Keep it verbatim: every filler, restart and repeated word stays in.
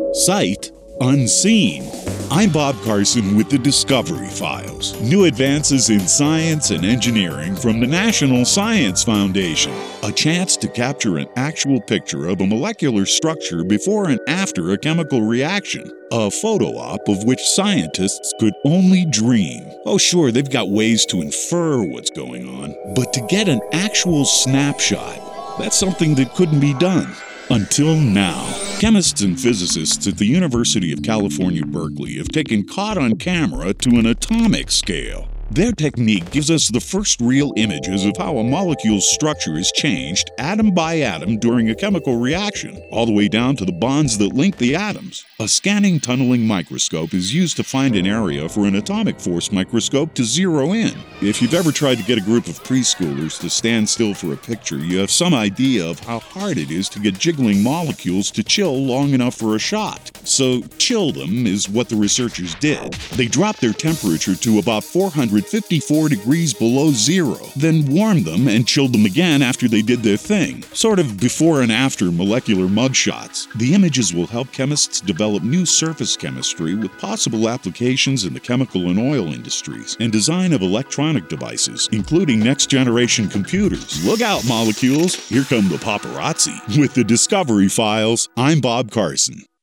Sight unseen. I'm Bob Carson with the Discovery Files. New advances in science and engineering from the National Science Foundation. A chance to capture an actual picture of a molecular structure before and after a chemical reaction. A photo op of which scientists could only dream. Oh sure, they've got ways to infer what's going on, but to get an actual snapshot, that's something that couldn't be done. Until now. Chemists and physicists at the University of California, Berkeley have taken caught on camera to an atomic scale. Their technique gives us the first real images of how a molecule's structure is changed atom by atom during a chemical reaction, all the way down to the bonds that link the atoms. A scanning tunneling microscope is used to find an area for an atomic force microscope to zero in. If you've ever tried to get a group of preschoolers to stand still for a picture, you have some idea of how hard it is to get jiggling molecules to chill long enough for a shot. So, chill them is what the researchers did. They dropped their temperature to about four hundred fifty-four degrees below zero, then warmed them and chilled them again after they did their thing. Sort of before and after molecular mugshots. The images will help chemists develop new surface chemistry with possible applications in the chemical and oil industries and design of electronic devices, including next-generation computers. Look out, molecules! Here come the paparazzi. With the Discovery Files, I'm Bob Carson.